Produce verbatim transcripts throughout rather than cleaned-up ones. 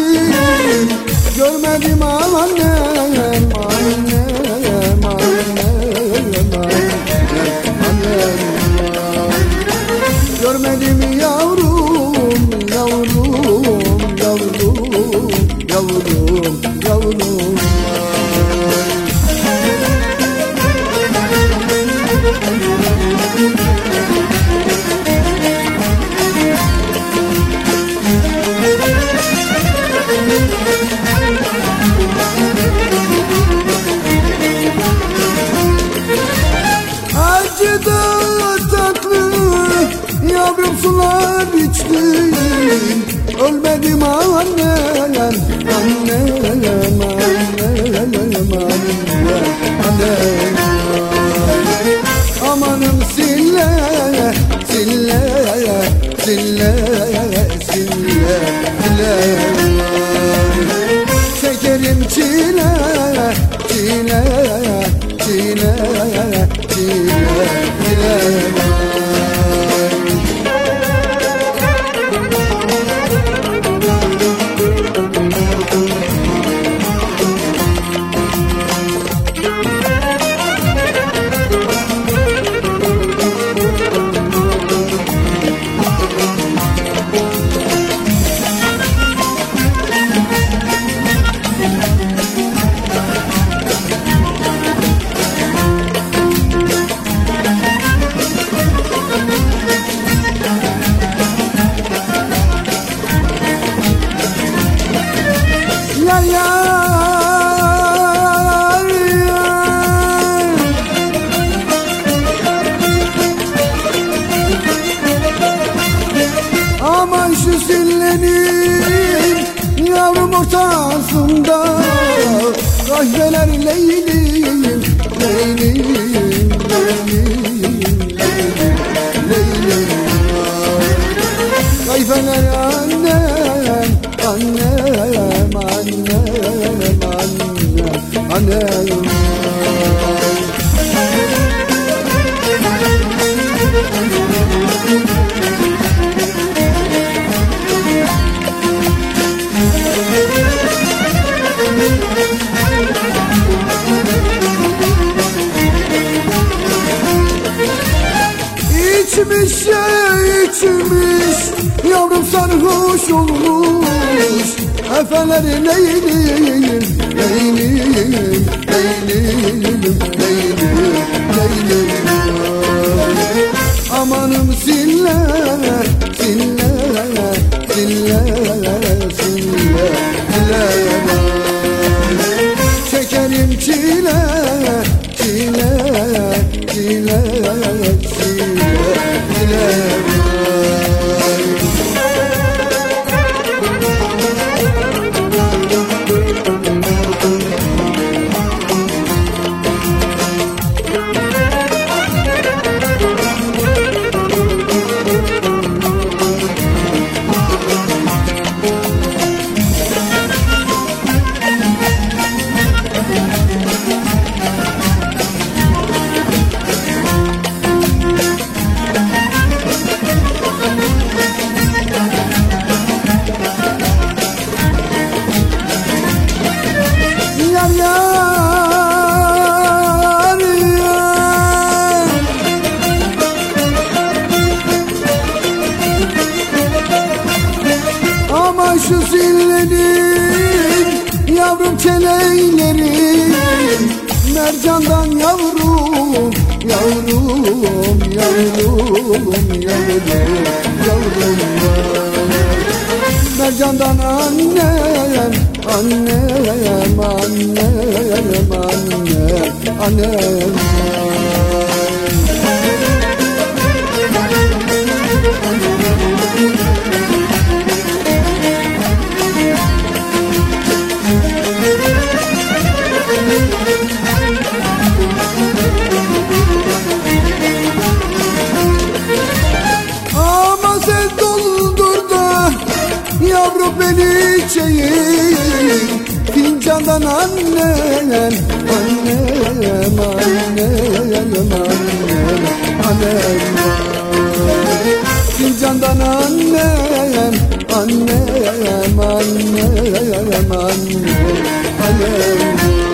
görmedim annem, annem, annem, annem, annem. Görmedim yavrum, yavrum, yavrum, yavrum, yavrum. Acı da tatlı yavrum sular içtim, ölmedim annem, annem, annem, annem, annem. Amanım sille, sille, sille, sille, sille. Çekerim çile, çile, çile, çile, çile. Yar yar yar, aman şu sillenin yavrum ortasında kahveler leylim, leylim, leylim, leylim. Kahveler annem, annem, annem, annem, annem. İçmiş ya içmiş, yavrum sarhoş olmuş. Efeleri leylim, leylim, leylim, leylim, leylim. Amanım sille, sille, sille, sille, sille. Çekerim çile, çile, çile, çile, çile. Yar yar yar, ama şu sillenin yavrum çeleylerin mercandan yavrum, yavrum, yavrum, yavrum, yavrum. Mercandan annem, annem, annem, annem, annem. Ama sen doldur da yavrum beni içeyim, fincandan annem, annem, annem, annem, annem. Sincan'dan annem, annem, annem, annem, annem.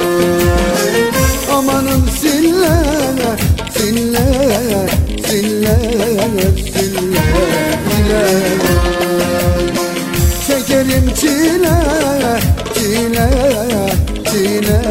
Amanın sille, sille, sille, sille, sille. Çekerim çile, çile, çile,